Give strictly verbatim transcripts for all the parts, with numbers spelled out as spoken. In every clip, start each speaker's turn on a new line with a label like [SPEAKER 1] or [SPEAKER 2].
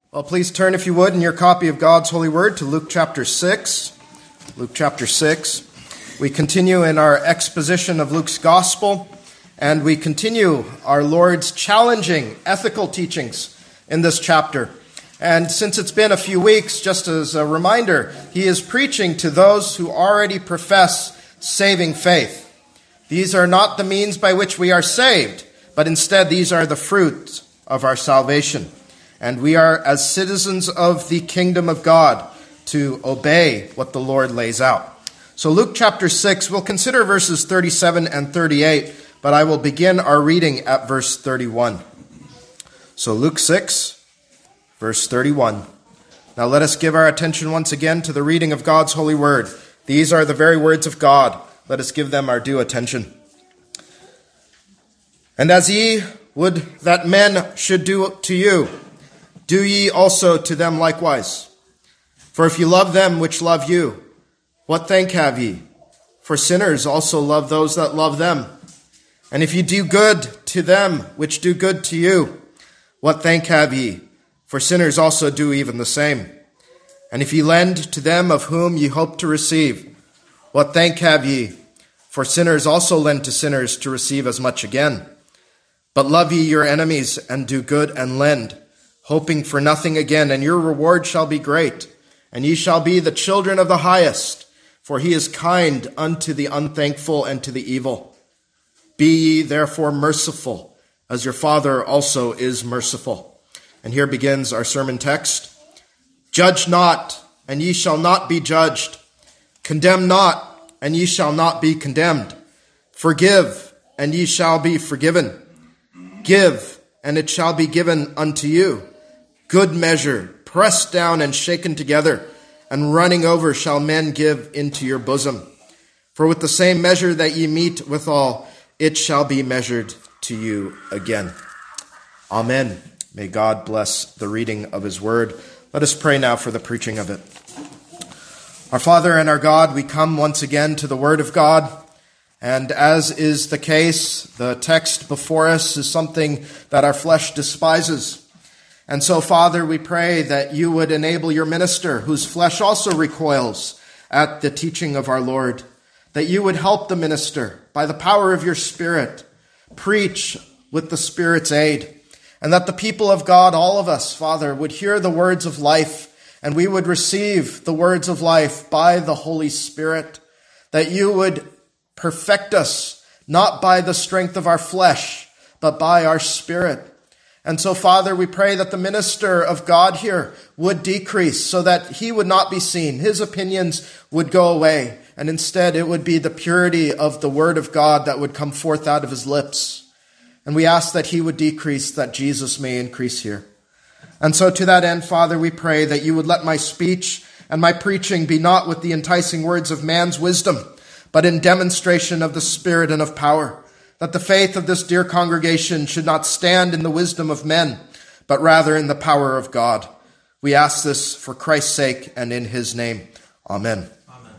[SPEAKER 1] Well, please turn, if you would, in your copy of God's holy word to Luke chapter six. Luke chapter six. We continue in our exposition of Luke's gospel, and we continue our Lord's challenging ethical teachings in this chapter. And since it's been a few weeks, just as a reminder, he is preaching to those who already profess saving faith. These are not the means by which we are saved, but instead these are the fruits of our salvation. And we are, as citizens of the kingdom of God, to obey what the Lord lays out. So Luke chapter six, we'll consider verses thirty-seven and thirty-eight, but I will begin our reading at verse thirty-one. So Luke six, verse thirty-one. Now let us give our attention once again to the reading of God's holy word. These are the very words of God. Let us give them our due attention. And as ye would that men should do to you, do ye also to them likewise. For if you love them which love you, what thank have ye? For sinners also love those that love them. And if ye do good to them which do good to you, what thank have ye? For sinners also do even the same. And if ye lend to them of whom ye hope to receive, what thank have ye? For sinners also lend to sinners to receive as much again. But love ye your enemies, and do good and lend, hoping for nothing again, and your reward shall be great, and ye shall be the children of the highest, for he is kind unto the unthankful and to the evil. Be ye therefore merciful, as your Father also is merciful. And here begins our sermon text. Judge not, and ye shall not be judged. Condemn not, and ye shall not be condemned. Forgive, and ye shall be forgiven. Give, and it shall be given unto you. Good measure, pressed down and shaken together, and running over shall men give into your bosom. For with the same measure that ye meet withal, it shall be measured to you again. Amen. May God bless the reading of his word. Let us pray now for the preaching of it. Our Father and our God, we come once again to the word of God. And as is the case, the text before us is something that our flesh despises. And so, Father, we pray that you would enable your minister, whose flesh also recoils at the teaching of our Lord, that you would help the minister by the power of your Spirit, preach with the Spirit's aid, and that the people of God, all of us, Father, would hear the words of life, and we would receive the words of life by the Holy Spirit, that you would perfect us, not by the strength of our flesh, but by our spirit. And so, Father, we pray that the minister of God here would decrease so that he would not be seen. His opinions would go away, and instead it would be the purity of the word of God that would come forth out of his lips. And we ask that he would decrease, that Jesus may increase here. And so to that end, Father, we pray that you would let my speech and my preaching be not with the enticing words of man's wisdom, but in demonstration of the Spirit and of power, that the faith of this dear congregation should not stand in the wisdom of men, but rather in the power of God. We ask this for Christ's sake and in his name. Amen. Amen.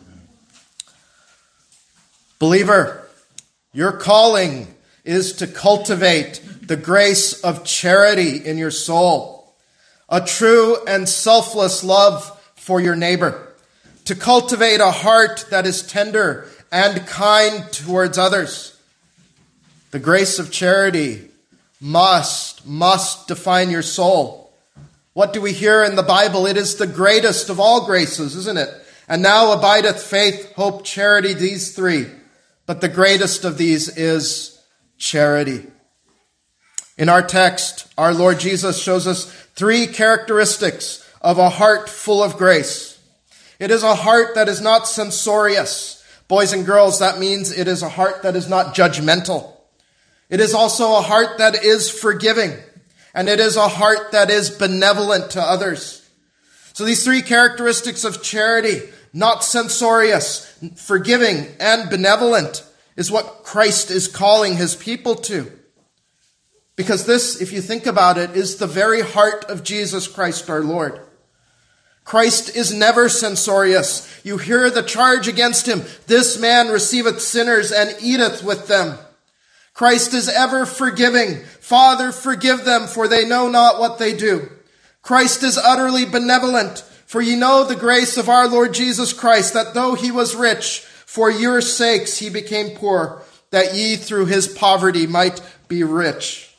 [SPEAKER 1] Believer, your calling is to cultivate the grace of charity in your soul, a true and selfless love for your neighbor, to cultivate a heart that is tender and kind towards others. The grace of charity must, must define your soul. What do we hear in the Bible? It is the greatest of all graces, isn't it? And now abideth faith, hope, charity, these three. But the greatest of these is charity. In our text, our Lord Jesus shows us three characteristics of a heart full of grace. It is a heart that is not censorious. Boys and girls, that means it is a heart that is not judgmental. It is also a heart that is forgiving, and it is a heart that is benevolent to others. So these three characteristics of charity, not censorious, forgiving, and benevolent, is what Christ is calling his people to. Because this, if you think about it, is the very heart of Jesus Christ our Lord. Christ is never censorious. You hear the charge against him. This man receiveth sinners and eateth with them. Christ is ever forgiving. Father, forgive them, for they know not what they do. Christ is utterly benevolent. For ye know the grace of our Lord Jesus Christ, that though he was rich, for your sakes he became poor, that ye through his poverty might be rich.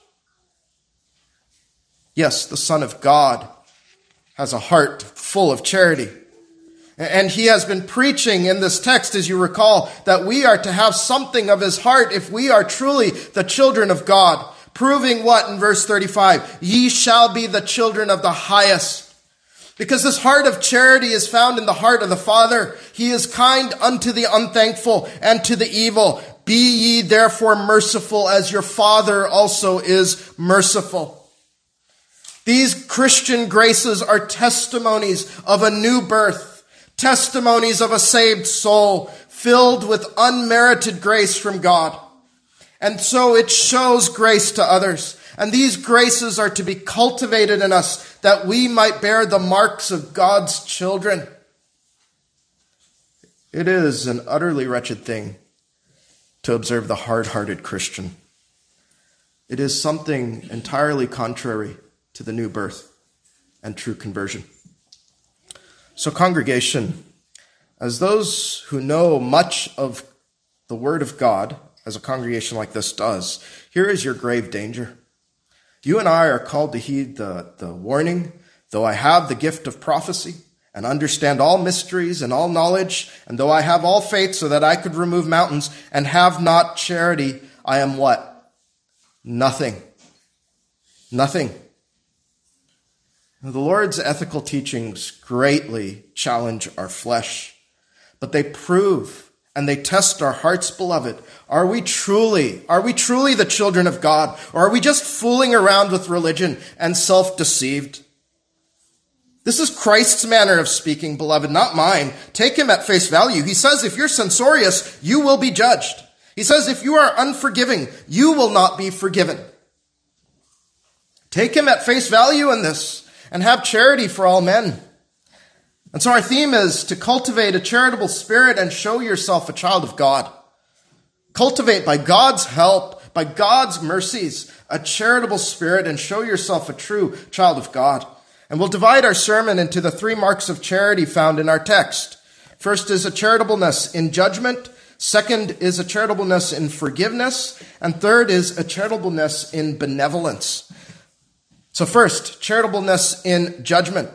[SPEAKER 1] Yes, the Son of God has a heart full of charity. And he has been preaching in this text, as you recall, that we are to have something of his heart if we are truly the children of God. Proving what in verse thirty-five? Ye shall be the children of the highest. Because this heart of charity is found in the heart of the Father. He is kind unto the unthankful and to the evil. Be ye therefore merciful as your Father also is merciful. These Christian graces are testimonies of a new birth, testimonies of a saved soul filled with unmerited grace from God. And so it shows grace to others. And these graces are to be cultivated in us that we might bear the marks of God's children. It is an utterly wretched thing to observe the hard-hearted Christian. It is something entirely contrary to the new birth and true conversion. So, congregation, as those who know much of the Word of God, as a congregation like this does, here is your grave danger. You and I are called to heed the, the warning, though I have the gift of prophecy and understand all mysteries and all knowledge, and though I have all faith so that I could remove mountains and have not charity, I am what? Nothing. Nothing. The Lord's ethical teachings greatly challenge our flesh, but they prove and they test our hearts, beloved. Are we truly, are we truly the children of God? Or are we just fooling around with religion and self-deceived? This is Christ's manner of speaking, beloved, not mine. Take him at face value. He says, if you're censorious, you will be judged. He says, if you are unforgiving, you will not be forgiven. Take him at face value in this and have charity for all men. And so our theme is to cultivate a charitable spirit and show yourself a child of God. Cultivate by God's help, by God's mercies, a charitable spirit and show yourself a true child of God. And we'll divide our sermon into the three marks of charity found in our text. First is a charitableness in judgment. Second is a charitableness in forgiveness. And third is a charitableness in benevolence. So first, charitableness in judgment.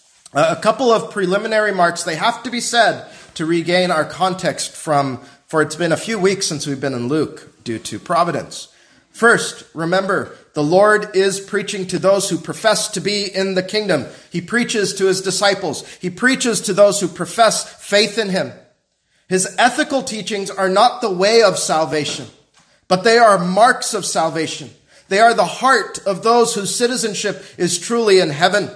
[SPEAKER 1] A couple of preliminary marks, they have to be said to regain our context from, for it's been a few weeks since we've been in Luke due to providence. First, remember, the Lord is preaching to those who profess to be in the kingdom. He preaches to his disciples. He preaches to those who profess faith in him. His ethical teachings are not the way of salvation, but they are marks of salvation. They are the heart of those whose citizenship is truly in heaven.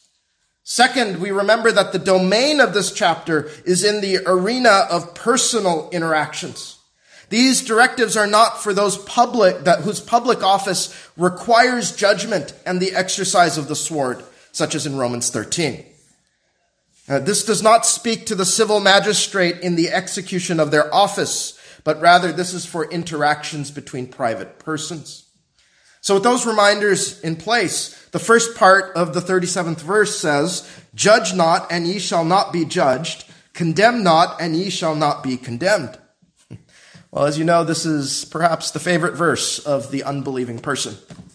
[SPEAKER 1] Second, we remember that the domain of this chapter is in the arena of personal interactions. These directives are not for those public that whose public office requires judgment and the exercise of the sword, such as in Romans thirteen. Uh, this does not speak to the civil magistrate in the execution of their office, but rather this is for interactions between private persons. So with those reminders in place, the first part of the thirty-seventh verse says, "Judge not, and ye shall not be judged. Condemn not, and ye shall not be condemned." Well, as you know, this is perhaps the favorite verse of the unbelieving person.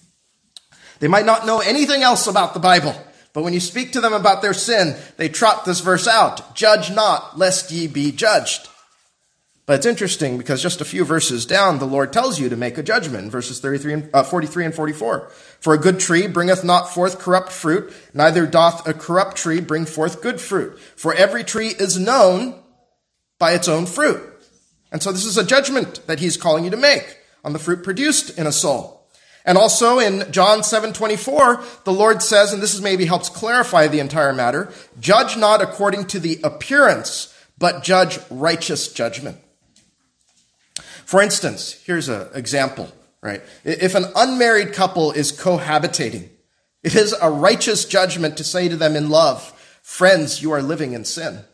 [SPEAKER 1] They might not know anything else about the Bible, but when you speak to them about their sin, they trot this verse out. Judge not, lest ye be judged. But it's interesting because just a few verses down, the Lord tells you to make a judgment, verses thirty-three and, uh, forty-three and forty-four. "For a good tree bringeth not forth corrupt fruit, neither doth a corrupt tree bring forth good fruit. For every tree is known by its own fruit." And so this is a judgment that he's calling you to make on the fruit produced in a soul. And also in John seven twenty-four, the Lord says, and this is maybe helps clarify the entire matter, "Judge not according to the appearance, but judge righteous judgment." For instance, here's an example, right? If an unmarried couple is cohabitating, it is a righteous judgment to say to them in love, "Friends, you are living in sin."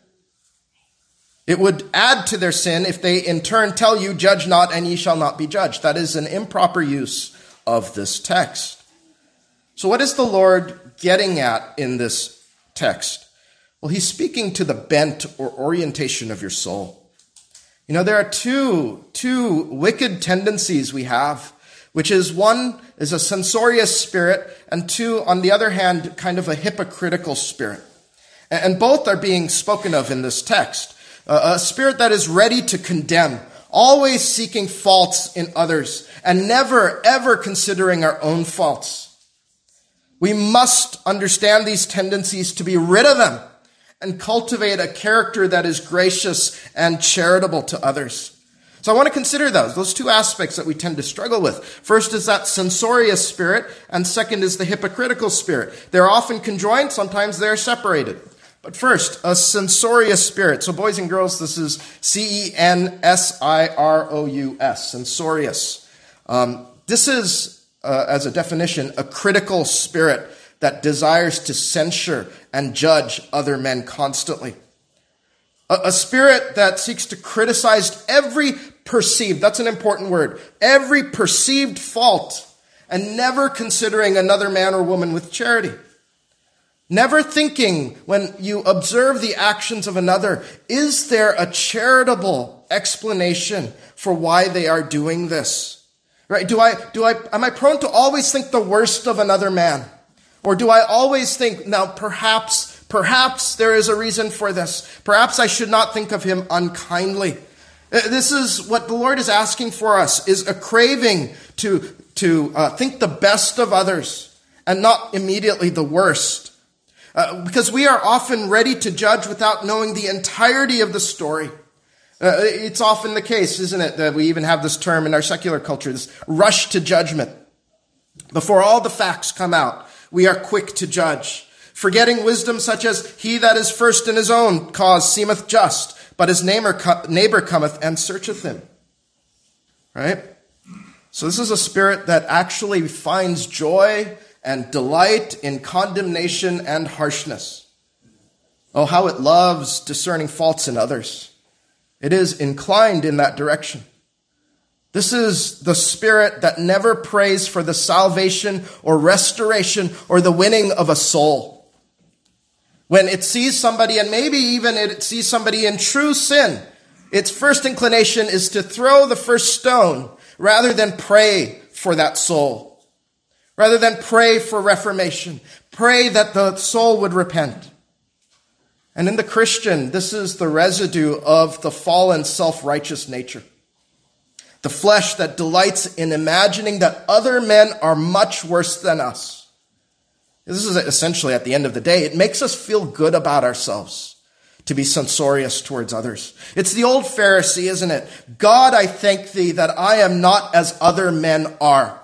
[SPEAKER 1] It would add to their sin if they in turn tell you, "Judge not, and ye shall not be judged." That is an improper use of this text. So what is the Lord getting at in this text? Well, he's speaking to the bent or orientation of your soul. You know, there are two, two wicked tendencies we have, which is one is a censorious spirit, and two, on the other hand, kind of a hypocritical spirit. And both are being spoken of in this text. A spirit that is ready to condemn, always seeking faults in others, and never, ever considering our own faults. We must understand these tendencies to be rid of them and cultivate a character that is gracious and charitable to others. So I want to consider those, those two aspects that we tend to struggle with. First is that censorious spirit, and second is the hypocritical spirit. They're often conjoined, sometimes they're separated. But first, a censorious spirit. So boys and girls, this is C E N S I R O U S, censorious. Um, this is, uh, as a definition, a critical spirit that desires to censure and judge other men constantly. A, a spirit that seeks to criticize every perceived, that's an important word, every perceived fault, and never considering another man or woman with charity. Never thinking, when you observe the actions of another, is there a charitable explanation for why they are doing this? Right? Do I, do I, am I prone to always think the worst of another man? Or do I always think, now perhaps, perhaps there is a reason for this. Perhaps I should not think of him unkindly. This is what the Lord is asking for us, is a craving to, to uh, think the best of others and not immediately the worst. Uh, because we are often ready to judge without knowing the entirety of the story. Uh, it's often the case, isn't it, that we even have this term in our secular culture, this rush to judgment. Before all the facts come out, we are quick to judge, forgetting wisdom such as, he that is first in his own cause seemeth just, but his neighbor cometh and searcheth him. Right? So this is a spirit that actually finds joy and delight in condemnation and harshness. Oh, how it loves discerning faults in others. It is inclined in that direction. This is the spirit that never prays for the salvation or restoration or the winning of a soul. When it sees somebody, and maybe even it sees somebody in true sin, its first inclination is to throw the first stone rather than pray for that soul. Rather than pray for reformation, pray that the soul would repent. And in the Christian, this is the residue of the fallen self-righteous nature. The flesh that delights in imagining that other men are much worse than us. This is essentially, at the end of the day, it makes us feel good about ourselves to be censorious towards others. It's the old Pharisee, isn't it? God, I thank thee that I am not as other men are.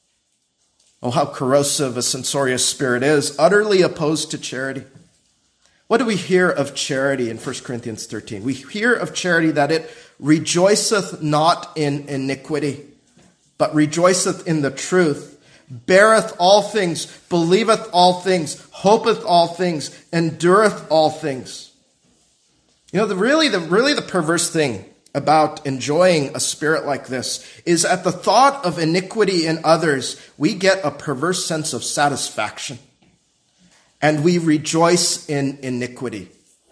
[SPEAKER 1] Oh, how corrosive a censorious spirit is, utterly opposed to charity. What do we hear of charity in First Corinthians thirteen? We hear of charity that it rejoiceth not in iniquity, but rejoiceth in the truth, beareth all things, believeth all things, hopeth all things, endureth all things. You know, the really, the really the perverse thing about enjoying a spirit like this is at the thought of iniquity in others, we get a perverse sense of satisfaction. And we rejoice in iniquity.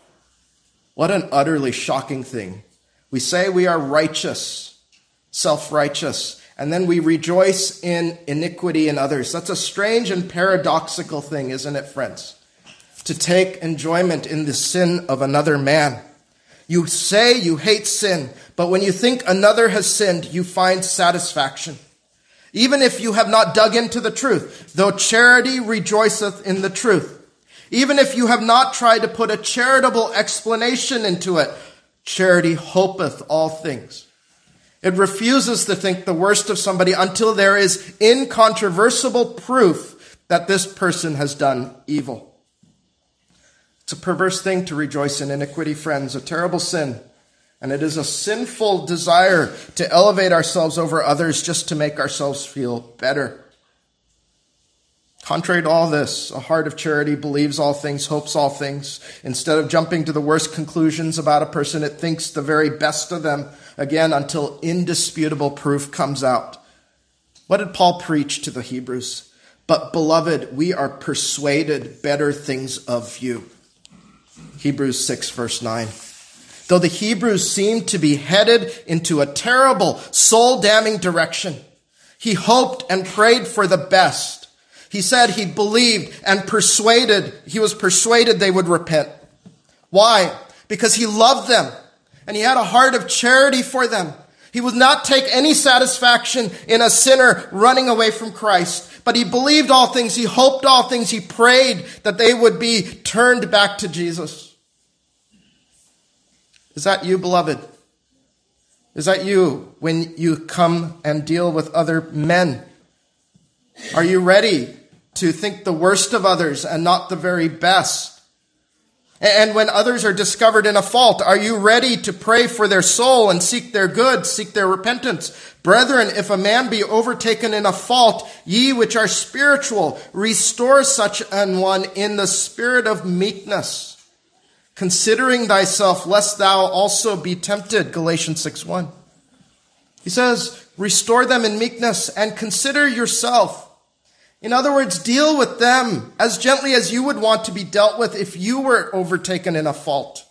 [SPEAKER 1] What an utterly shocking thing. We say we are righteous, self-righteous, and then we rejoice in iniquity in others. That's a strange and paradoxical thing, isn't it, friends? To take enjoyment in the sin of another man. You say you hate sin, but when you think another has sinned, you find satisfaction. Even if you have not dug into the truth, though charity rejoiceth in the truth. Even if you have not tried to put a charitable explanation into it, charity hopeth all things. It refuses to think the worst of somebody until there is incontrovertible proof that this person has done evil. It's a perverse thing to rejoice in iniquity, friends, a terrible sin. And it is a sinful desire to elevate ourselves over others just to make ourselves feel better. Contrary to all this, a heart of charity believes all things, hopes all things. Instead of jumping to the worst conclusions about a person, it thinks the very best of them, again, until indisputable proof comes out. What did Paul preach to the Hebrews? But beloved, we are persuaded better things of you. Hebrews six, verse nine. Though the Hebrews seemed to be headed into a terrible, soul-damning direction, he hoped and prayed for the best. He said he believed and persuaded, he was persuaded they would repent. Why? Because he loved them and he had a heart of charity for them. He would not take any satisfaction in a sinner running away from Christ, but he believed all things, he hoped all things, he prayed that they would be turned back to Jesus. Is that you, beloved? Is that you when you come and deal with other men? Are you ready to think the worst of others and not the very best? And when others are discovered in a fault, are you ready to pray for their soul and seek their good, seek their repentance? Brethren, if a man be overtaken in a fault, ye which are spiritual, restore such an one in the spirit of meekness, considering thyself, lest thou also be tempted. Galatians six one. He says, restore them in meekness and consider yourself. In other words, deal with them as gently as you would want to be dealt with if you were overtaken in a fault.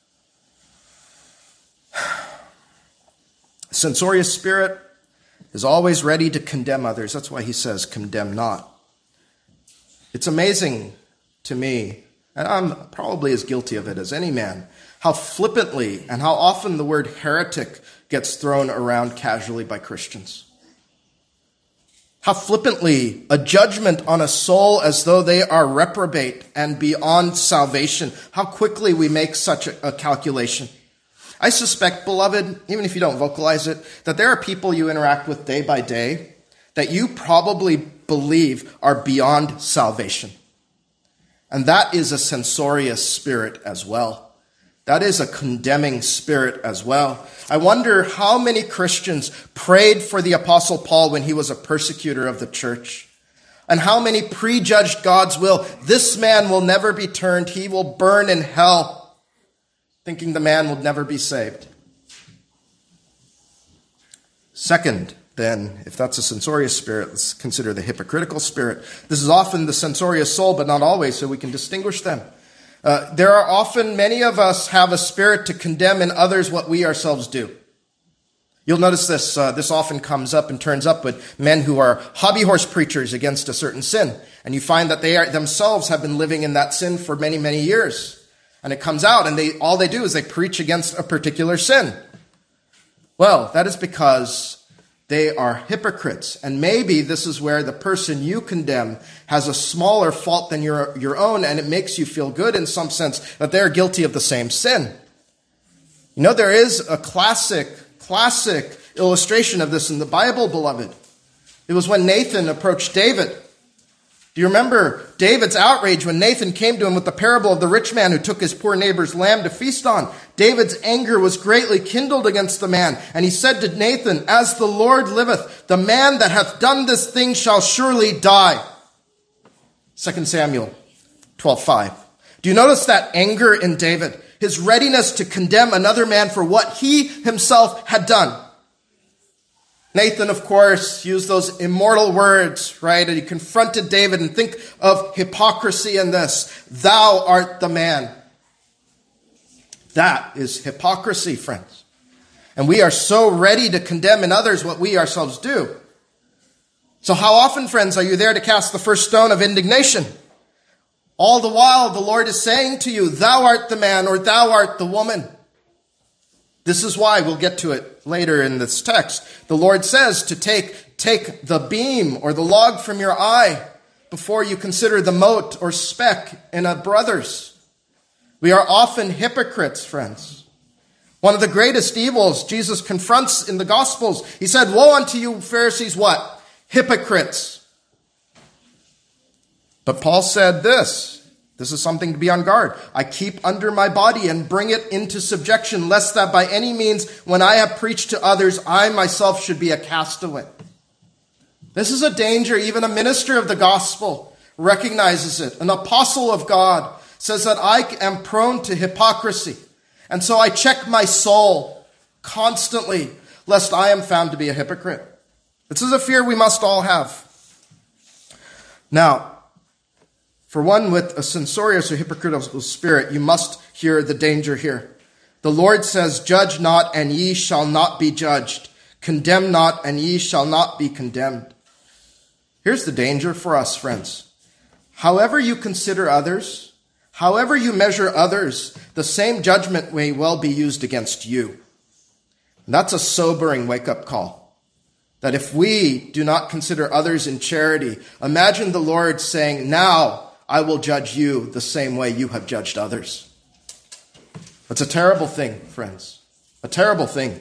[SPEAKER 1] Censorious spirit is always ready to condemn others. That's why he says, condemn not. It's amazing to me, and I'm probably as guilty of it as any man, how flippantly and how often the word heretic gets thrown around casually by Christians. How flippantly a judgment on a soul as though they are reprobate and beyond salvation. How quickly we make such a, a calculation. I suspect, beloved, even if you don't vocalize it, that there are people you interact with day by day that you probably believe are beyond salvation. And that is a censorious spirit as well. That is a condemning spirit as well. I wonder how many Christians prayed for the Apostle Paul when he was a persecutor of the church. And how many prejudged God's will. This man will never be turned. He will burn in hell. Thinking the man will never be saved. Second, then, if that's a censorious spirit, let's consider the hypocritical spirit. This is often the censorious soul, but not always, so we can distinguish them. Uh, there are often, many of us have a spirit to condemn in others what we ourselves do. You'll notice this, uh, this often comes up and turns up with men who are hobby horse preachers against a certain sin. And you find that they are, themselves have been living in that sin for many, many years. And it comes out and they, all they do is they preach against a particular sin. Well, that is because they are hypocrites. And maybe this is where the person you condemn has a smaller fault than your, your own, and it makes you feel good in some sense that they're guilty of the same sin. You know, there is a classic, classic illustration of this in the Bible, beloved. It was when Nathan approached David. Do you remember David's outrage when Nathan came to him with the parable of the rich man who took his poor neighbor's lamb to feast on? David's anger was greatly kindled against the man, and he said to Nathan, as the Lord liveth, the man that hath done this thing shall surely die. Second Samuel twelve five. Do you notice that anger in David? His readiness to condemn another man for what he himself had done. Nathan, of course, used those immortal words, right? And he confronted David, and think of hypocrisy in this. Thou art the man. That is hypocrisy, friends. And we are so ready to condemn in others what we ourselves do. So how often, friends, are you there to cast the first stone of indignation? All the while, the Lord is saying to you, thou art the man, or thou art the woman. This is why, we'll get to it later in this text, the Lord says to take, take the beam or the log from your eye before you consider the mote or speck in a brother's. We are often hypocrites, friends. One of the greatest evils Jesus confronts in the Gospels, he said, woe unto you, Pharisees, what? Hypocrites. But Paul said this. This is something to be on guard. I keep under my body and bring it into subjection, lest that by any means, when I have preached to others, I myself should be a castaway. This is a danger. Even a minister of the gospel recognizes it. An apostle of God says that I am prone to hypocrisy. And so I check my soul constantly, lest I am found to be a hypocrite. This is a fear we must all have. Now, for one with a censorious or hypocritical spirit, you must hear the danger here. The Lord says, "Judge not, and ye shall not be judged. Condemn not, and ye shall not be condemned." Here's the danger for us, friends. However you consider others, however you measure others, the same judgment may well be used against you. And that's a sobering wake-up call. That if we do not consider others in charity, imagine the Lord saying, "Now I will judge you the same way you have judged others." It's a terrible thing, friends. A terrible thing.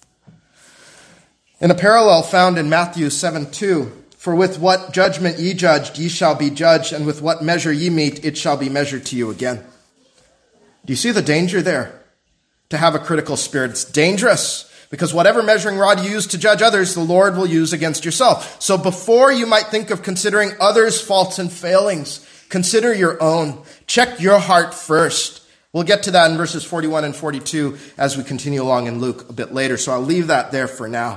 [SPEAKER 1] In a parallel found in Matthew seven two, "For with what judgment ye judged, ye shall be judged, and with what measure ye mete, it shall be measured to you again." Do you see the danger there? To have a critical spirit. It's dangerous, because whatever measuring rod you use to judge others, the Lord will use against yourself. So before you might think of considering others' faults and failings, consider your own. Check your heart first. We'll get to that in verses forty-one and forty-two as we continue along in Luke a bit later, so I'll leave that there for now.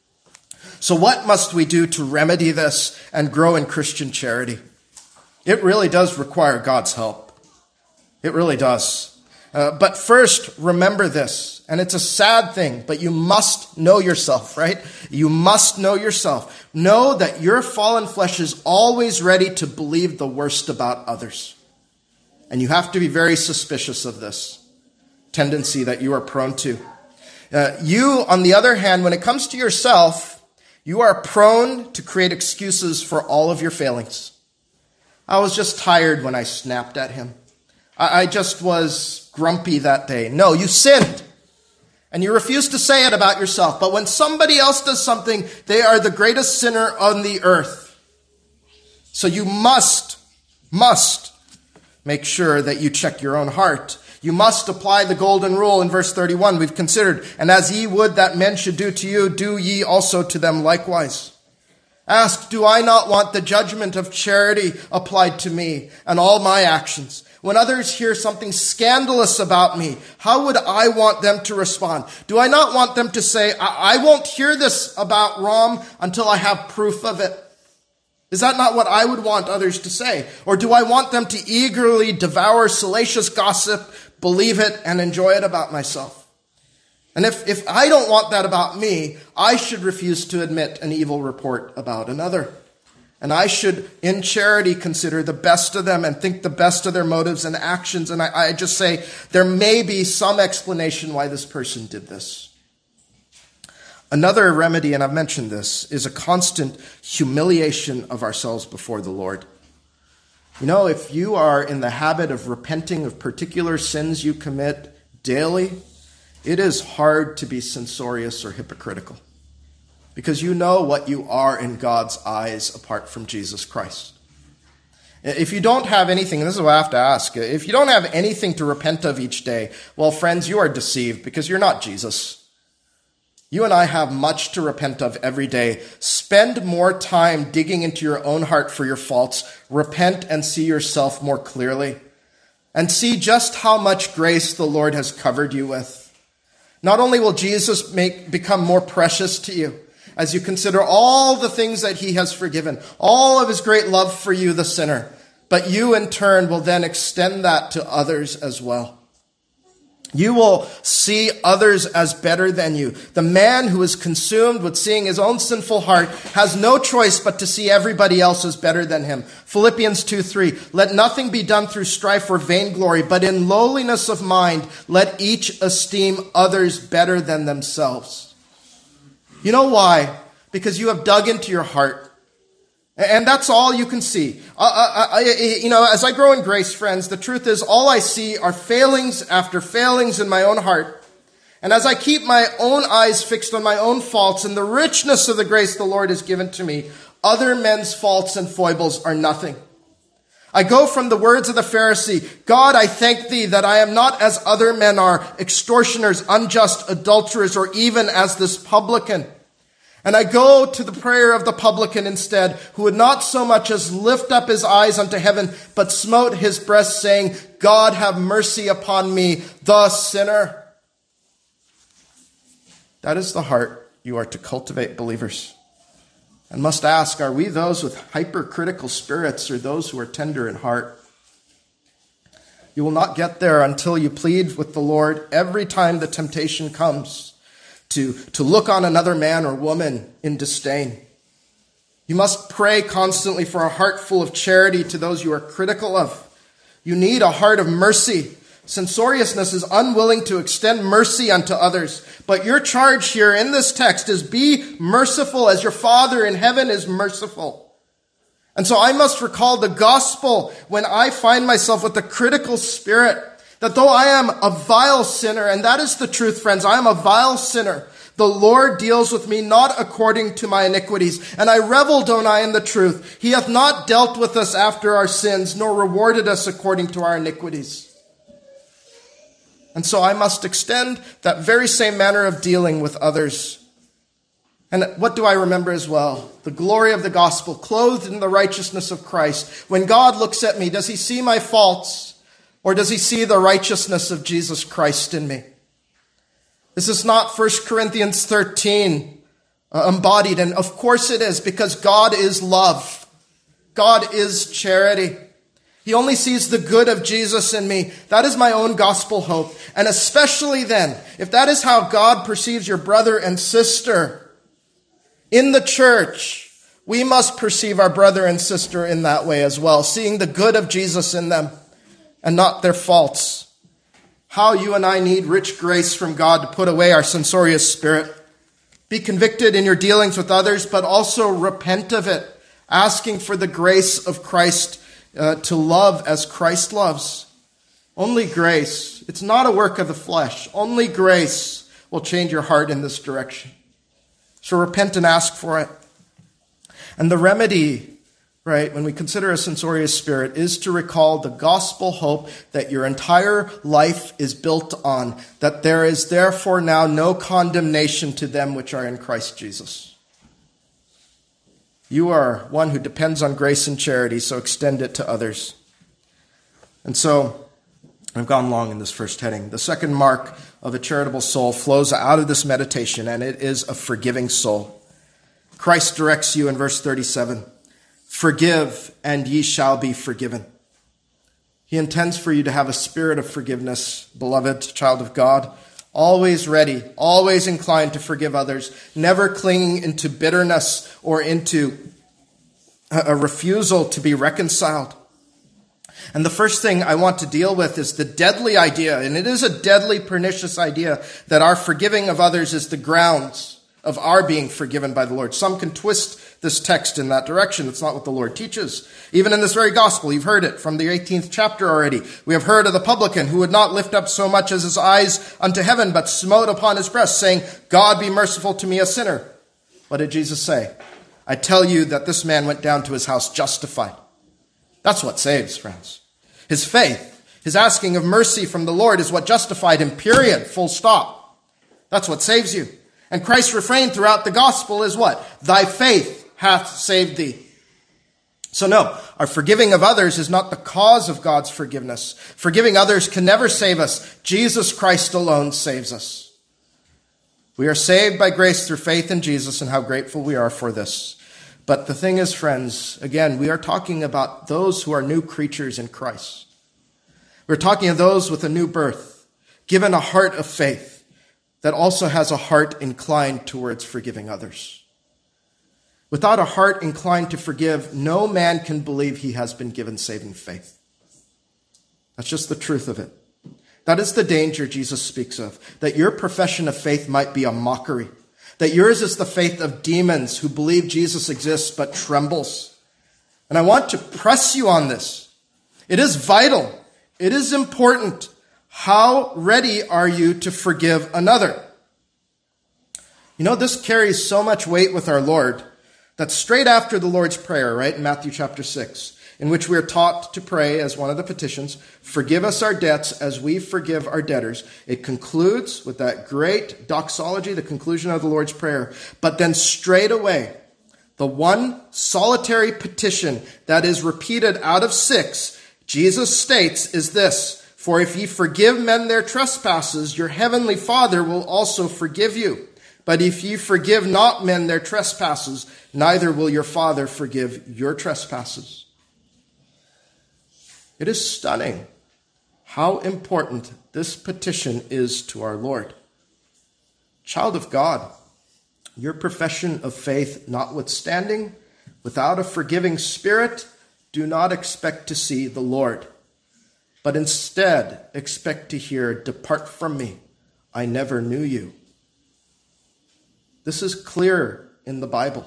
[SPEAKER 1] So what must we do to remedy this and grow in Christian charity? It really does require God's help. It really does. Uh, but first, remember this, and it's a sad thing, but you must know yourself, right? You must know yourself. Know that your fallen flesh is always ready to believe the worst about others. And you have to be very suspicious of this tendency that you are prone to. Uh, you, on the other hand, when it comes to yourself, you are prone to create excuses for all of your failings. I was just tired when I snapped at him. I, I just was grumpy that day. No, you sinned. And you refuse to say it about yourself. But when somebody else does something, they are the greatest sinner on the earth. So you must, must make sure that you check your own heart. You must apply the golden rule in verse thirty-one we've considered. "And as ye would that men should do to you, do ye also to them likewise." Ask, do I not want the judgment of charity applied to me and all my actions? When others hear something scandalous about me, how would I want them to respond? Do I not want them to say, I, I won't hear this about Rom until I have proof of it? Is that not what I would want others to say? Or do I want them to eagerly devour salacious gossip, believe it, and enjoy it about myself? And if, if I don't want that about me, I should refuse to admit an evil report about another. And I should, in charity, consider the best of them and think the best of their motives and actions. And I, I just say, there may be some explanation why this person did this. Another remedy, and I've mentioned this, is a constant humiliation of ourselves before the Lord. You know, if you are in the habit of repenting of particular sins you commit daily, it is hard to be censorious or hypocritical, because you know what you are in God's eyes apart from Jesus Christ. If you don't have anything, and this is what I have to ask, if you don't have anything to repent of each day, well, friends, you are deceived because you're not Jesus. You and I have much to repent of every day. Spend more time digging into your own heart for your faults. Repent and see yourself more clearly. And see just how much grace the Lord has covered you with. Not only will Jesus make become more precious to you as you consider all the things that he has forgiven, all of his great love for you, the sinner, but you in turn will then extend that to others as well. You will see others as better than you. The man who is consumed with seeing his own sinful heart has no choice but to see everybody else as better than him. Philippians two three, let nothing be done through strife or vainglory, but in lowliness of mind, let each esteem others better than themselves. You know why? Because you have dug into your heart. And that's all you can see. Uh, uh, uh, you know, as I grow in grace, friends, the truth is all I see are failings after failings in my own heart. And as I keep my own eyes fixed on my own faults and the richness of the grace the Lord has given to me, other men's faults and foibles are nothing. I go from the words of the Pharisee, God, I thank thee that I am not as other men are, extortioners, unjust, adulterers, or even as this publican. And I go to the prayer of the publican instead, who would not so much as lift up his eyes unto heaven, but smote his breast, saying, God, have mercy upon me, the sinner. That is the heart you are to cultivate, believers. and must ask, are we those with hypercritical spirits or those who are tender in heart? You will not get there until you plead with the Lord every time the temptation comes to, to look on another man or woman in disdain. You must pray constantly for a heart full of charity to those you are critical of. You need a heart of mercy. Censoriousness is unwilling to extend mercy unto others. But your charge here in this text is be merciful as your Father in heaven is merciful. And so I must recall the gospel when I find myself with a critical spirit, that though I am a vile sinner, and that is the truth, friends, I am a vile sinner, the Lord deals with me not according to my iniquities. And I revel, don't I, in the truth. He hath not dealt with us after our sins, nor rewarded us according to our iniquities. And so I must extend that very same manner of dealing with others. And what do I remember as well? The glory of the gospel, clothed in the righteousness of Christ. When God looks at me, does he see my faults? Or does he see the righteousness of Jesus Christ in me? This is not First Corinthians thirteen uh, embodied. And of course it is, because God is love. God is charity. He only sees the good of Jesus in me. That is my own gospel hope. And especially then, if that is how God perceives your brother and sister in the church, we must perceive our brother and sister in that way as well, seeing the good of Jesus in them and not their faults. How you and I need rich grace from God to put away our censorious spirit. Be convicted in your dealings with others, but also repent of it, asking for the grace of Christ uh, to love as Christ loves. Only grace. It's not a work of the flesh. Only grace will change your heart in this direction. So repent and ask for it. And the remedy, right, when we consider a censorious spirit, is to recall the gospel hope that your entire life is built on, that there is therefore now no condemnation to them which are in Christ Jesus. You are one who depends on grace and charity, so extend it to others. And so, I've gone long in this first heading. The second mark of a charitable soul flows out of this meditation, and it is a forgiving soul. Christ directs you in verse thirty-seven, forgive, and ye shall be forgiven. He intends for you to have a spirit of forgiveness, beloved child of God, always ready, always inclined to forgive others, never clinging into bitterness or into a refusal to be reconciled. And the first thing I want to deal with is the deadly idea, and it is a deadly, pernicious idea, that our forgiving of others is the grounds of our being forgiven by the Lord. Some can twist this text in that direction. It's not what the Lord teaches. Even in this very gospel, you've heard it from the eighteenth chapter already. We have heard of the publican who would not lift up so much as his eyes unto heaven, but smote upon his breast, saying, God be merciful to me, a sinner. What did Jesus say? I tell you that this man went down to his house justified. That's what saves, friends. His faith, his asking of mercy from the Lord is what justified him, period, full stop. That's what saves you. And Christ's refrain throughout the gospel is what? Thy faith hath saved thee. So no, our forgiving of others is not the cause of God's forgiveness. Forgiving others can never save us. Jesus Christ alone saves us. We are saved by grace through faith in Jesus, and how grateful we are for this. But the thing is, friends, again, we are talking about those who are new creatures in Christ. We're talking of those with a new birth, given a heart of faith that also has a heart inclined towards forgiving others. Without a heart inclined to forgive, no man can believe he has been given saving faith. That's just the truth of it. That is the danger Jesus speaks of, that your profession of faith might be a mockery. That yours is the faith of demons who believe Jesus exists but trembles. And I want to press you on this. It is vital. It is important. How ready are you to forgive another? You know, this carries so much weight with our Lord that straight after the Lord's Prayer, right, in Matthew chapter six, in which we are taught to pray as one of the petitions, forgive us our debts as we forgive our debtors. It concludes with that great doxology, the conclusion of the Lord's Prayer. But then straight away, the one solitary petition that is repeated out of six, Jesus states, is this: for if ye forgive men their trespasses, your heavenly Father will also forgive you. But if ye forgive not men their trespasses, neither will your Father forgive your trespasses. It is stunning how important this petition is to our Lord. Child of God, your profession of faith notwithstanding, without a forgiving spirit, do not expect to see the Lord, but instead expect to hear, "Depart from me, I never knew you." This is clear in the Bible.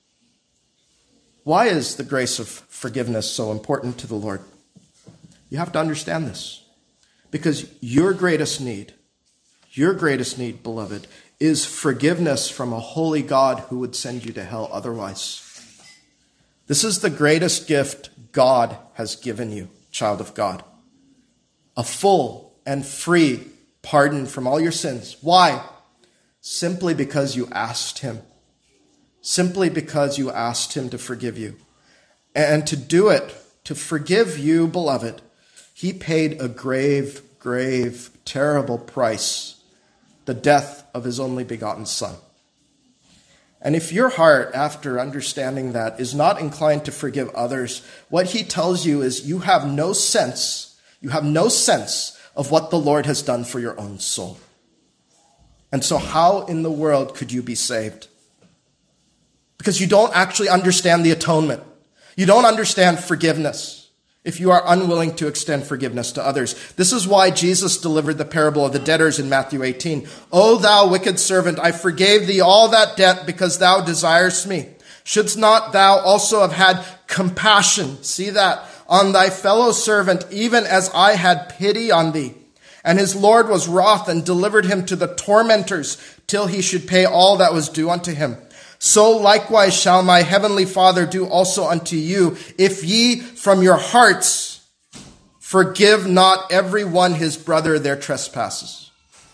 [SPEAKER 1] Why is the grace of forgiveness so important to the Lord? You have to understand this. Because your greatest need, your greatest need, beloved, is forgiveness from a holy God who would send you to hell otherwise. This is the greatest gift God has given you, child of God. A full and free pardon from all your sins. Why? Simply because you asked him. Simply because you asked him to forgive you. And to do it, to forgive you, beloved, he paid a grave, grave, terrible price, the death of his only begotten Son. And if your heart, after understanding that, is not inclined to forgive others, what he tells you is you have no sense, you have no sense of what the Lord has done for your own soul. And so how in the world could you be saved? Because you don't actually understand the atonement. You don't understand forgiveness if you are unwilling to extend forgiveness to others. This is why Jesus delivered the parable of the debtors in Matthew eighteen. "O thou wicked servant, I forgave thee all that debt because thou desirest me. Shouldst not thou also have had compassion," see that, "on thy fellow servant, even as I had pity on thee?" And his Lord was wroth and delivered him to the tormentors till he should pay all that was due unto him. So likewise shall my heavenly Father do also unto you, if ye from your hearts forgive not every one his brother their trespasses.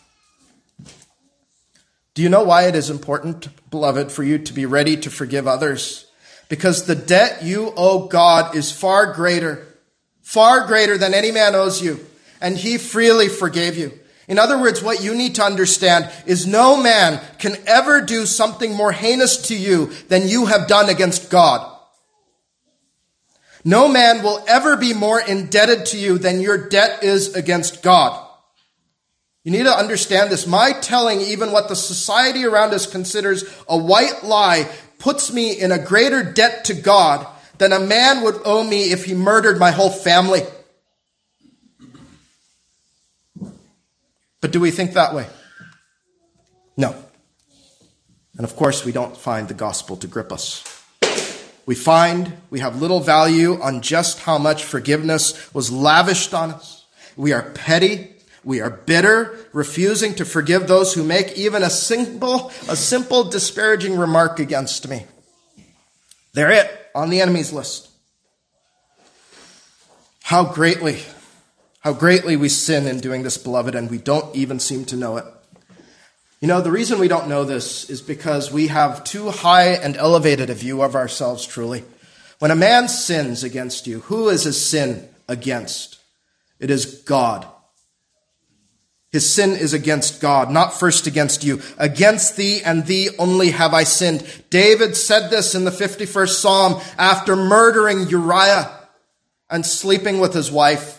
[SPEAKER 1] Do you know why it is important, beloved, for you to be ready to forgive others? Because the debt you owe God is far greater, far greater than any man owes you, and he freely forgave you. In other words, what you need to understand is no man can ever do something more heinous to you than you have done against God. No man will ever be more indebted to you than your debt is against God. You need to understand this. My telling even what the society around us considers a white lie puts me in a greater debt to God than a man would owe me if he murdered my whole family. But do we think that way? No. And of course, we don't find the gospel to grip us. We find we have little value on just how much forgiveness was lavished on us. We are petty. We are bitter, refusing to forgive those who make even a simple, a simple disparaging remark against me. They're it on the enemy's list. How greatly How greatly we sin in doing this, beloved, and we don't even seem to know it. You know, the reason we don't know this is because we have too high and elevated a view of ourselves, truly. When a man sins against you, who is his sin against? It is God. His sin is against God, not first against you. Against thee and thee only have I sinned. David said this in the fifty-first Psalm after murdering Uriah and sleeping with his wife.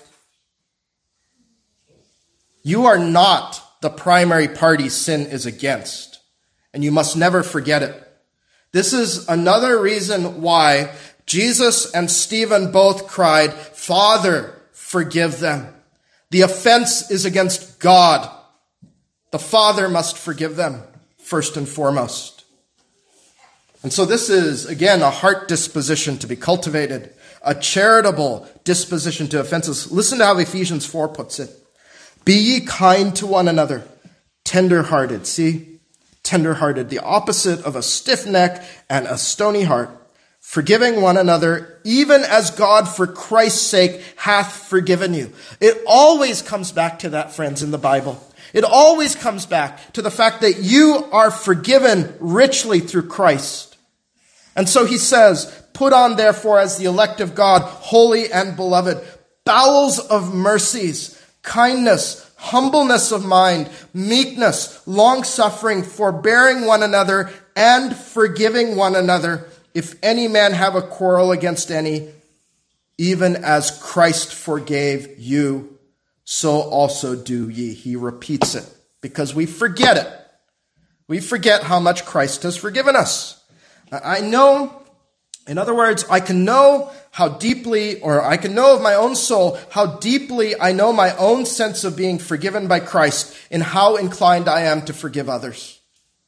[SPEAKER 1] You are not the primary party sin is against, and you must never forget it. This is another reason why Jesus and Stephen both cried, "Father, forgive them." The offense is against God. The Father must forgive them, first and foremost. And so this is, again, a heart disposition to be cultivated, a charitable disposition to offenses. Listen to how Ephesians four puts it. "Be ye kind to one another, tender-hearted." See? Tender-hearted, the opposite of a stiff neck and a stony heart. "Forgiving one another, even as God for Christ's sake hath forgiven you." It always comes back to that, friends, in the Bible. It always comes back to the fact that you are forgiven richly through Christ. And so he says, "Put on, therefore, as the elect of God, holy and beloved, bowels of mercies, kindness, humbleness of mind, meekness, long-suffering, forbearing one another, and forgiving one another. if any man have a quarrel against any, even as Christ forgave you, so also do ye. He repeats it because we forget it. We forget how much Christ has forgiven us. I know, in other words, I can know how deeply, or I can know of my own soul, how deeply I know my own sense of being forgiven by Christ and how inclined I am to forgive others.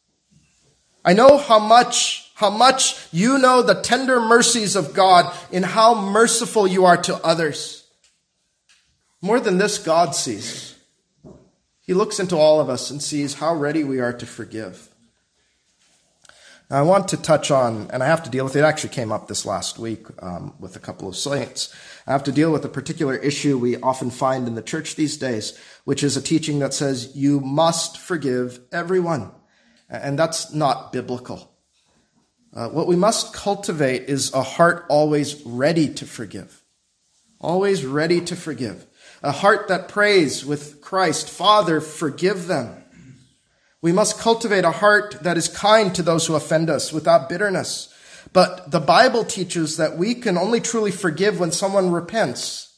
[SPEAKER 1] I know how much, how much you know the tender mercies of God in how merciful you are to others. More than this, God sees. He looks into all of us and sees how ready we are to forgive. Now, I want to touch on, and I have to deal with it, it actually came up this last week um, with a couple of saints. I have to deal with a particular issue we often find in the church these days, which is a teaching that says you must forgive everyone. And that's not biblical. Uh, what we must cultivate is a heart always ready to forgive. Always ready to forgive. A heart that prays with Christ, Father, forgive them. We must cultivate a heart that is kind to those who offend us without bitterness. But the Bible teaches that we can only truly forgive when someone repents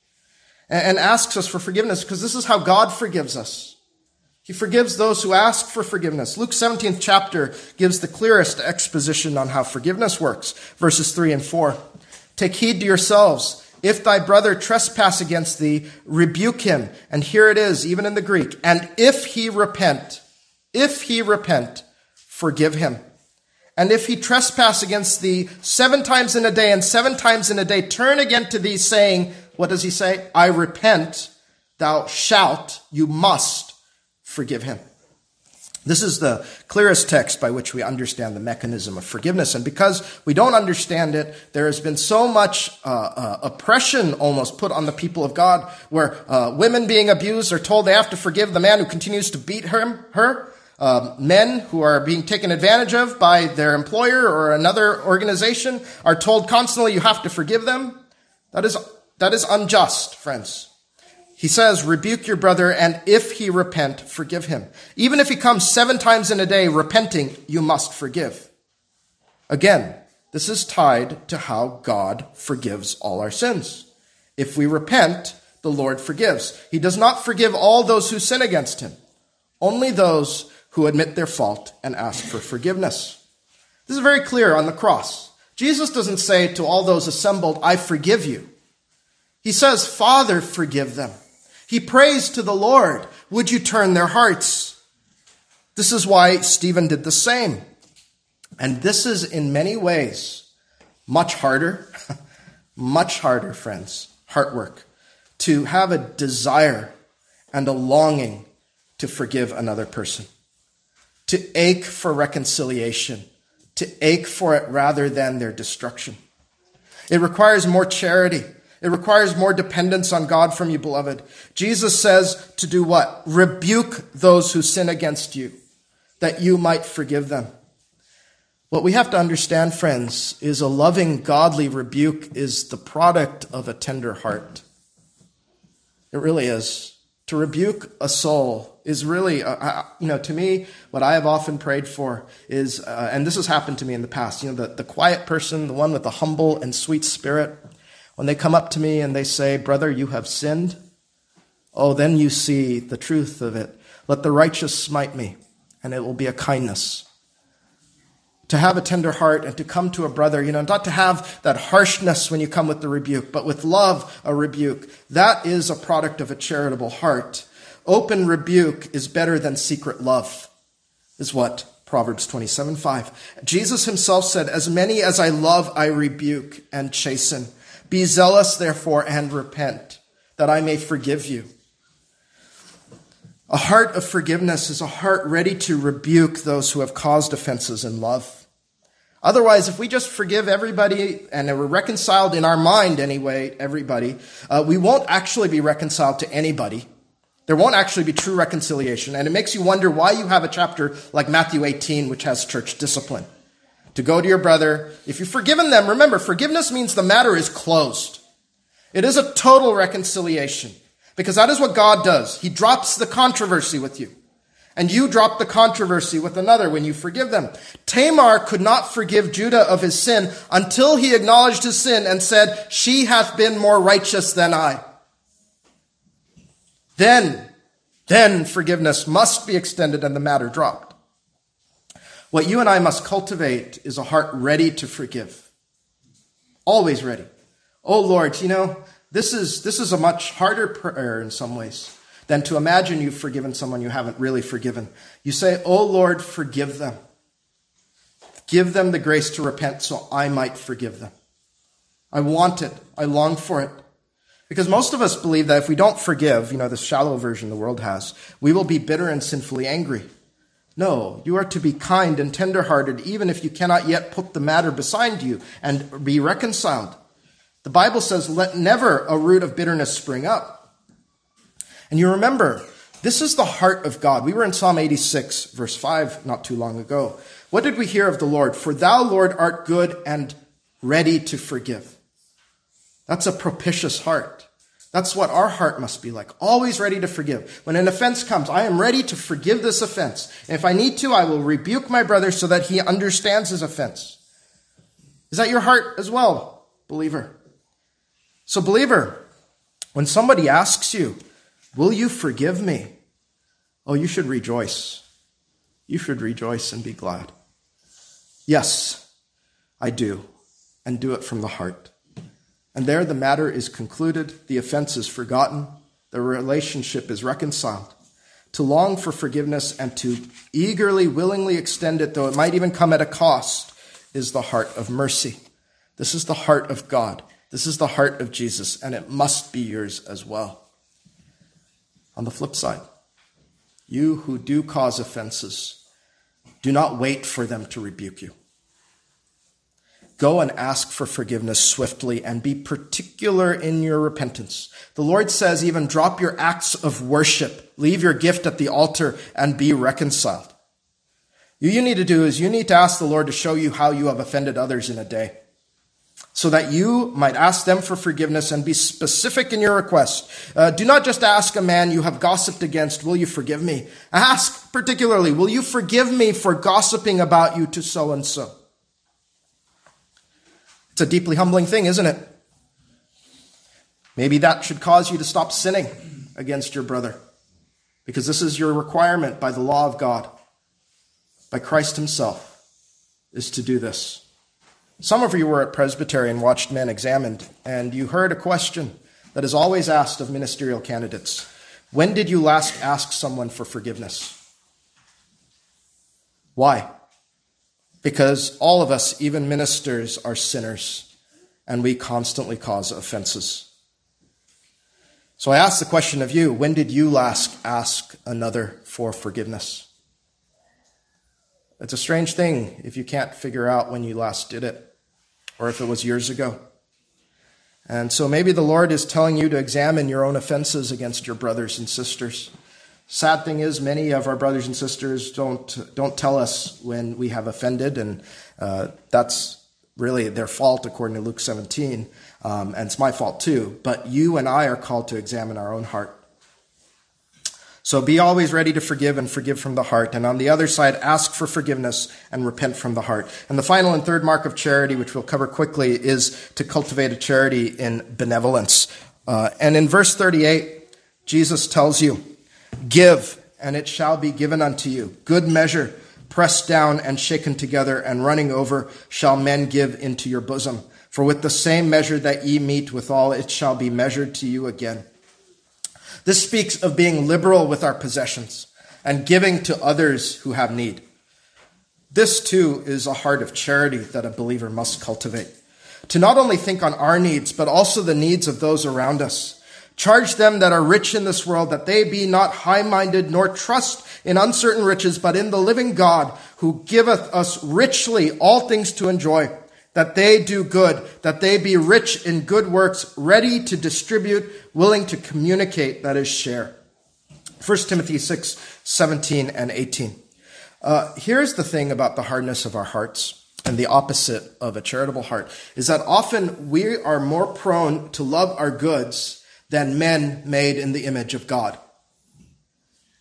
[SPEAKER 1] and asks us for forgiveness, because this is how God forgives us. He forgives those who ask for forgiveness. Luke seventeenth chapter gives the clearest exposition on how forgiveness works. Verses three and four. Take heed to yourselves. If thy brother trespass against thee, rebuke him. And here it is, even in the Greek. And if he repent, if he repent, forgive him. And if he trespass against thee seven times in a day and seven times in a day, turn again to thee saying, what does he say? I repent, thou shalt, you must forgive him. This is the clearest text by which we understand the mechanism of forgiveness. And because we don't understand it, there has been so much uh, uh, oppression almost put on the people of God, where uh, women being abused are told they have to forgive the man who continues to beat him, her. Um, men who are being taken advantage of by their employer or another organization are told constantly you have to forgive them. That is, that is unjust, friends. He says, rebuke your brother, and if he repent, forgive him. Even if he comes seven times in a day repenting, you must forgive. Again, this is tied to how God forgives all our sins. If we repent, the Lord forgives. He does not forgive all those who sin against him, only those who admit their fault and ask for forgiveness. This is very clear on the cross. Jesus doesn't say to all those assembled, I forgive you. He says, Father, forgive them. He prays to the Lord, would you turn their hearts? This is why Stephen did the same. And this is in many ways much harder, much harder, friends, heart work, to have a desire and a longing to forgive another person, to ache for reconciliation, to ache for it rather than their destruction. It requires more charity. It requires more dependence on God from you, beloved. Jesus says to do what? Rebuke those who sin against you, that you might forgive them. What we have to understand, friends, is a loving, godly rebuke is the product of a tender heart. It really is. To rebuke a soul is really, uh, you know, to me, what I have often prayed for is, uh, and this has happened to me in the past, you know, the, the quiet person, the one with the humble and sweet spirit, when they come up to me and they say, brother, you have sinned. Oh, then you see the truth of it. Let the righteous smite me, and it will be a kindness. To have a tender heart and to come to a brother, you know, not to have that harshness when you come with the rebuke, but with love, a rebuke. That is a product of a charitable heart. Open rebuke is better than secret love, is what Proverbs twenty-seven five. Jesus himself said, as many as I love, I rebuke and chasten. Be zealous, therefore, and repent, that I may forgive you. A heart of forgiveness is a heart ready to rebuke those who have caused offenses in love. Otherwise, if we just forgive everybody and we're reconciled in our mind anyway, everybody, uh, we won't actually be reconciled to anybody. There won't actually be true reconciliation. And it makes you wonder why you have a chapter like Matthew eighteen, which has church discipline. To go to your brother. If you've forgiven them, remember, forgiveness means the matter is closed. It is a total reconciliation, because that is what God does. He drops the controversy with you. and you drop the controversy with another when you forgive them. Tamar could not forgive Judah of his sin until he acknowledged his sin and said, she hath been more righteous than I. Then, then forgiveness must be extended and the matter dropped. What you and I must cultivate is a heart ready to forgive. Always ready. Oh Lord, you know, this is, this is a much harder prayer in some ways than to imagine you've forgiven someone you haven't really forgiven. You say, oh Lord, forgive them. Give them the grace to repent so I might forgive them. I want it. I long for it. Because most of us believe that if we don't forgive, you know, the shallow version the world has, we will be bitter and sinfully angry. No, you are to be kind and tenderhearted, even if you cannot yet put the matter beside you and be reconciled. The Bible says, let never a root of bitterness spring up. And you remember, this is the heart of God. We were in Psalm eighty-six, verse five, not too long ago. What did we hear of the Lord? For thou, Lord, art good and ready to forgive. That's a propitious heart. That's what our heart must be like, always ready to forgive. When an offense comes, I am ready to forgive this offense. And if I need to, I will rebuke my brother so that he understands his offense. Is that your heart as well, believer? So, believer, when somebody asks you, will you forgive me? Oh, you should rejoice. You should rejoice and be glad. Yes, I do, and do it from the heart. And there the matter is concluded, the offense is forgotten, the relationship is reconciled. To long for forgiveness and to eagerly, willingly extend it, though it might even come at a cost, is the heart of mercy. This is the heart of God. This is the heart of Jesus, and it must be yours as well. On the flip side, you who do cause offenses, do not wait for them to rebuke you. Go and ask for forgiveness swiftly and be particular in your repentance. The Lord says even drop your acts of worship, leave your gift at the altar and be reconciled. What you need to do is you need to ask the Lord to show you how you have offended others in a day, so that you might ask them for forgiveness and be specific in your request. Uh, do not just ask a man you have gossiped against, will you forgive me? Ask particularly, will you forgive me for gossiping about you to so-and-so? It's a deeply humbling thing, isn't it? Maybe that should cause you to stop sinning against your brother, because this is your requirement by the law of God, by Christ himself, is to do this. Some of you were at Presbytery and watched Men Examined, and you heard a question that is always asked of ministerial candidates. When did you last ask someone for forgiveness? Why? Because all of us, even ministers, are sinners, and we constantly cause offenses. So I ask the question of you, when did you last ask another for forgiveness? It's a strange thing if you can't figure out when you last did it, or if it was years ago. And so maybe the Lord is telling you to examine your own offenses against your brothers and sisters. Sad thing is, many of our brothers and sisters don't don't tell us when we have offended, and uh, that's really their fault according to Luke seventeen, um, and it's my fault too. But you and I are called to examine our own heart. So be always ready to forgive and forgive from the heart. And on the other side, ask for forgiveness and repent from the heart. And the final and third mark of charity, which we'll cover quickly, is to cultivate a charity in benevolence. Uh, and in verse thirty-eight, Jesus tells you, give, and it shall be given unto you. Good measure, pressed down and shaken together and running over, shall men give into your bosom. For with the same measure that ye meet withal, it shall be measured to you again. This speaks of being liberal with our possessions and giving to others who have need. This too is a heart of charity that a believer must cultivate. To not only think on our needs, but also the needs of those around us. Charge them that are rich in this world, that they be not high-minded, nor trust in uncertain riches, but in the living God, who giveth us richly all things to enjoy, that they do good, that they be rich in good works, ready to distribute, willing to communicate, that is, share. First Timothy six, seventeen and eighteen. Uh, here's the thing about the hardness of our hearts, and the opposite of a charitable heart, is that often we are more prone to love our goods than men made in the image of God.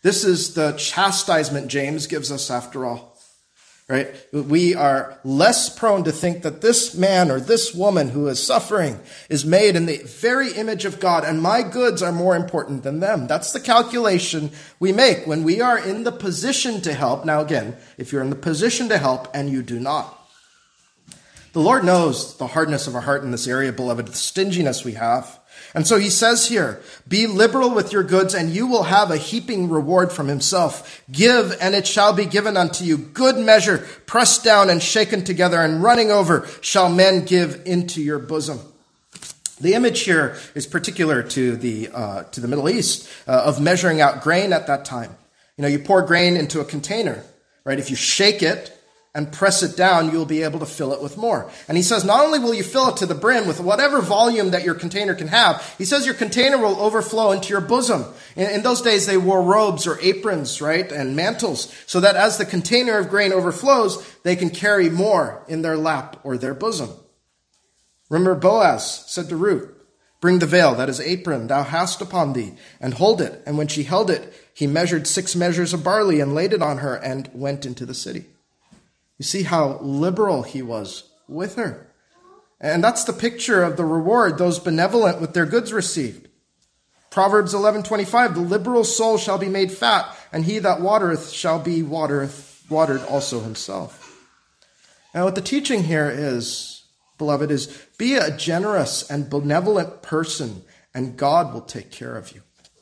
[SPEAKER 1] This is the chastisement James gives us after all. Right? We are less prone to think that this man or this woman who is suffering is made in the very image of God, and my goods are more important than them. That's the calculation we make when we are in the position to help. Now again, if you're in the position to help and you do not. The Lord knows the hardness of our heart in this area, beloved, the stinginess we have. And so he says here, be liberal with your goods, and you will have a heaping reward from himself. Give, and it shall be given unto you. Good measure, pressed down and shaken together and running over, shall men give into your bosom. The image here is particular to the uh, to the Middle East uh, of measuring out grain at that time. You know, you pour grain into a container, right? If you shake it and press it down, you'll be able to fill it with more. And he says, not only will you fill it to the brim with whatever volume that your container can have, he says your container will overflow into your bosom. In, in those days, they wore robes or aprons, right, and mantles, so that as the container of grain overflows, they can carry more in their lap or their bosom. Remember, Boaz said to Ruth, bring the veil, that is apron, thou hast upon thee, and hold it. And when she held it, he measured six measures of barley and laid it on her and went into the city. You see how liberal he was with her. And that's the picture of the reward those benevolent with their goods received. Proverbs eleven twenty-five, the liberal soul shall be made fat, and he that watereth shall be watereth, watered also himself. Now what the teaching here is, beloved, is be a generous and benevolent person, and God will take care of you.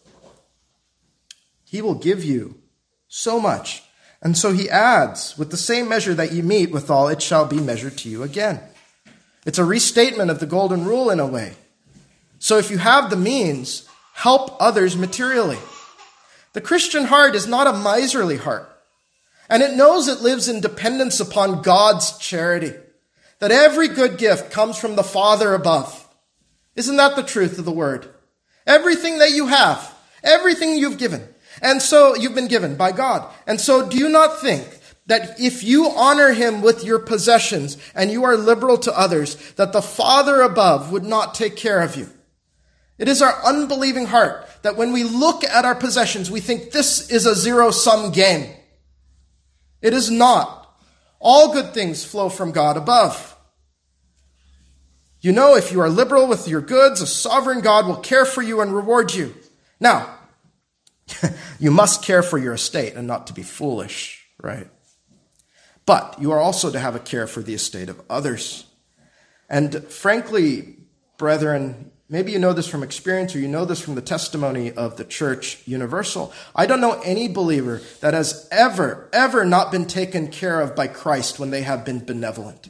[SPEAKER 1] He will give you so much. And so he adds, with the same measure that you meet withal, it shall be measured to you again. It's a restatement of the golden rule in a way. So if you have the means, help others materially. The Christian heart is not a miserly heart. And it knows it lives in dependence upon God's charity. That every good gift comes from the Father above. Isn't that the truth of the word? Everything that you have, everything you've given, and so you've been given by God. And so do you not think that if you honor him with your possessions and you are liberal to others, that the Father above would not take care of you? It is our unbelieving heart that when we look at our possessions, we think this is a zero-sum game. It is not. All good things flow from God above. You know, if you are liberal with your goods, a sovereign God will care for you and reward you. Now, you must care for your estate and not to be foolish, right? But you are also to have a care for the estate of others. And frankly, brethren, maybe you know this from experience or you know this from the testimony of the Church Universal. I don't know any believer that has ever, ever not been taken care of by Christ when they have been benevolent.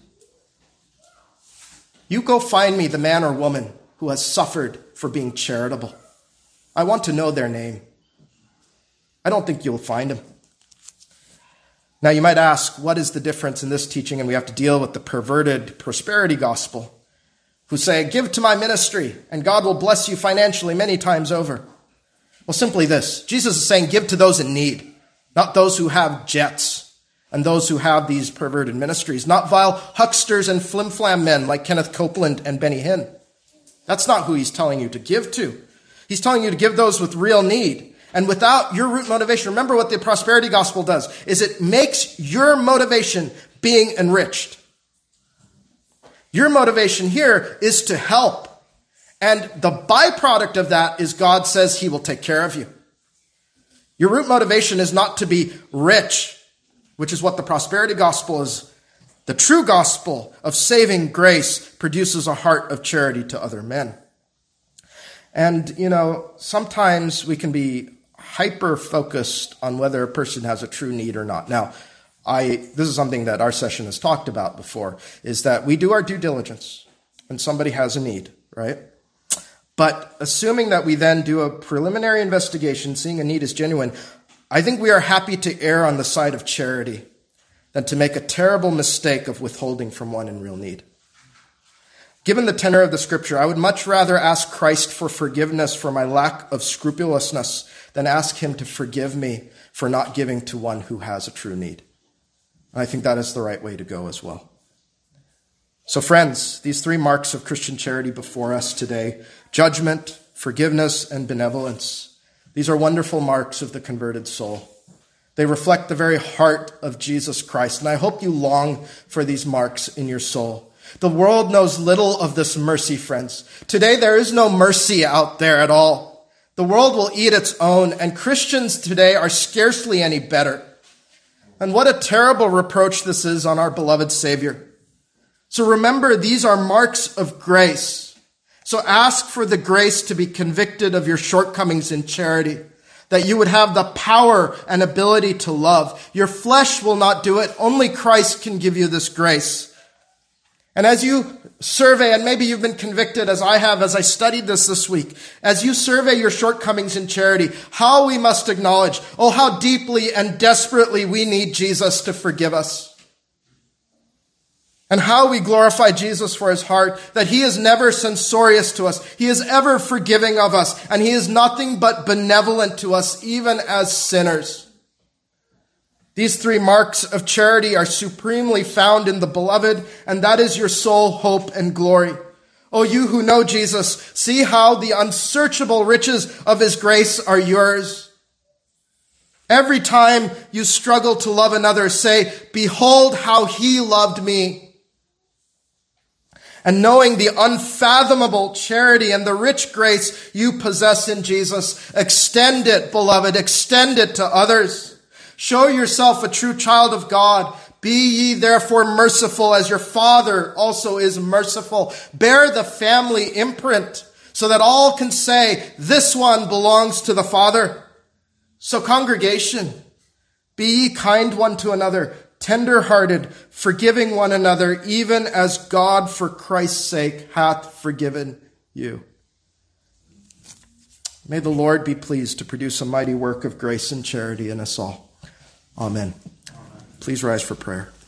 [SPEAKER 1] You go find me the man or woman who has suffered for being charitable. I want to know their name. I don't think you'll find him. Now you might ask, what is the difference in this teaching? And we have to deal with the perverted prosperity gospel, who say, give to my ministry and God will bless you financially many times over. Well, simply this. Jesus is saying, give to those in need, not those who have jets and those who have these perverted ministries, not vile hucksters and flim-flam men like Kenneth Copeland and Benny Hinn. That's not who he's telling you to give to. He's telling you to give those with real need. And without your root motivation, remember what the prosperity gospel does, is it makes your motivation being enriched. Your motivation here is to help. And the byproduct of that is God says he will take care of you. Your root motivation is not to be rich, which is what the prosperity gospel is. The true gospel of saving grace produces a heart of charity to other men. And, you know, sometimes we can be hyper-focused on whether a person has a true need or not. Now, I this is something that our session has talked about before, is that we do our due diligence when somebody has a need, right? But assuming that we then do a preliminary investigation, seeing a need is genuine, I think we are happy to err on the side of charity than to make a terrible mistake of withholding from one in real need. Given the tenor of the scripture, I would much rather ask Christ for forgiveness for my lack of scrupulousness than ask him to forgive me for not giving to one who has a true need. And I think that is the right way to go as well. So friends, these three marks of Christian charity before us today, judgment, forgiveness, and benevolence. These are wonderful marks of the converted soul. They reflect the very heart of Jesus Christ, and I hope you long for these marks in your soul. The world knows little of this mercy, friends. Today there is no mercy out there at all. The world will eat its own, and Christians today are scarcely any better. And what a terrible reproach this is on our beloved Savior. So remember, these are marks of grace. So ask for the grace to be convicted of your shortcomings in charity, that you would have the power and ability to love. Your flesh will not do it. Only Christ can give you this grace. And as you survey, and maybe you've been convicted as I have as I studied this this week, as you survey your shortcomings in charity, how we must acknowledge, oh, how deeply and desperately we need Jesus to forgive us. And how we glorify Jesus for his heart, that he is never censorious to us. He is ever forgiving of us, and he is nothing but benevolent to us, even as sinners. These three marks of charity are supremely found in the beloved, and that is your sole hope and glory. O you who know Jesus, see how the unsearchable riches of his grace are yours. Every time you struggle to love another, say, behold how he loved me. And knowing the unfathomable charity and the rich grace you possess in Jesus, extend it, beloved, extend it to others. Show yourself a true child of God. Be ye therefore merciful as your Father also is merciful. Bear the family imprint so that all can say, this one belongs to the Father. So congregation, be ye kind one to another, tender-hearted, forgiving one another, even as God for Christ's sake hath forgiven you. May the Lord be pleased to produce a mighty work of grace and charity in us all. Amen. Please rise for prayer.